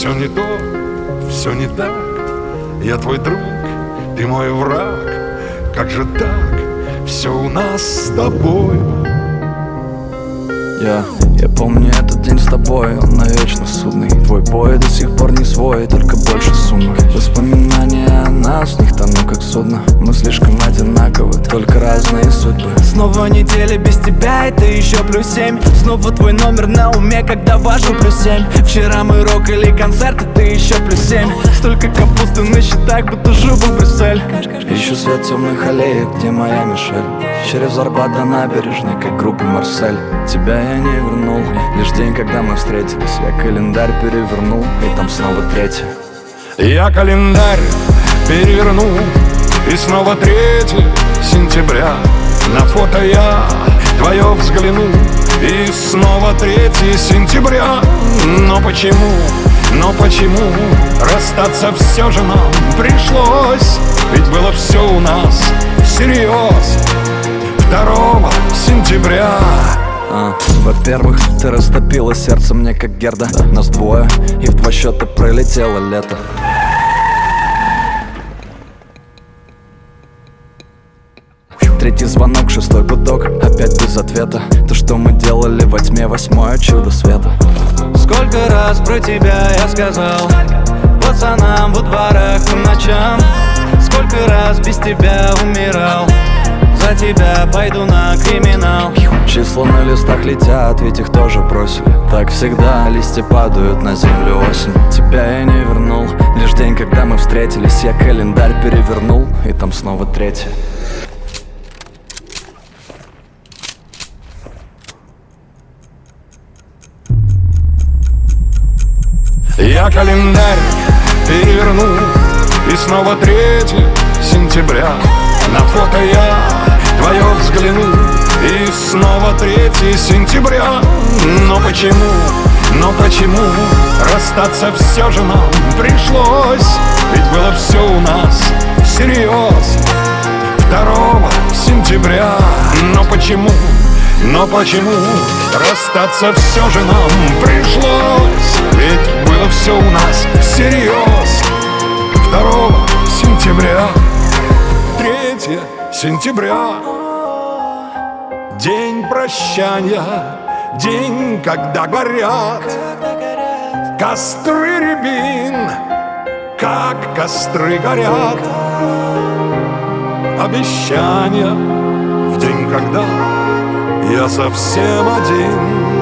Все не то, все не так. Я твой друг, ты мой враг. Как же так? Все у нас с тобой. Я помню этот день с тобой, он навечно судный. Твой бой до сих пор не свой, только больше сумок. Воспоминания о нас, в них тону как судно. Мы слишком одинаковы, только разные судьбы. Снова неделя без тебя, это еще +7. Снова твой номер на уме, когда важу +7. Вчера мы рокали концерт, это еще +7. Столько капусты на счетах, будто живу в Брюссель. Ищу свет темных аллеек, где моя Мишель. Через Арбат до набережной, как группа Марсель. Тебя я не вернул, лишь день, когда мы встретились. Я календарь перевернул, и там снова 3. Я календарь перевернул, и снова 3 сентября. На фото я твое взглянул, и снова 3 сентября. Но почему расстаться все же нам пришлось? Ведь было все у нас всерьез 2 сентября. Во-первых, ты растопила сердце мне как Герда. Нас двое, и в 2 счета пролетело лето. Третий звонок, 6-й гудок, опять без ответа. То, что мы делали во тьме, 8-е чудо света. Сколько раз про тебя я сказал пацанам во дворах по ночам. Сколько раз без тебя умирал. За тебя пойду на криминал. Числа на листах летят, ведь их тоже бросили. Так всегда, листья падают на землю осенью. Тебя я не вернул, лишь день, когда мы встретились. Я календарь перевернул, и там снова 3. Я календарь перевернул, и снова 3 сентября. На фото я твое взглянул, и снова 3 сентября. Но почему расстаться все же нам пришлось? Ведь было все у нас всерьез 2 сентября. Но почему расстаться все же нам пришлось? Ведь было все у нас всерьез 2 сентября. 3 сентября. День прощания, день, когда горят костры рябин, как костры горят. Обещания в день, когда я совсем один.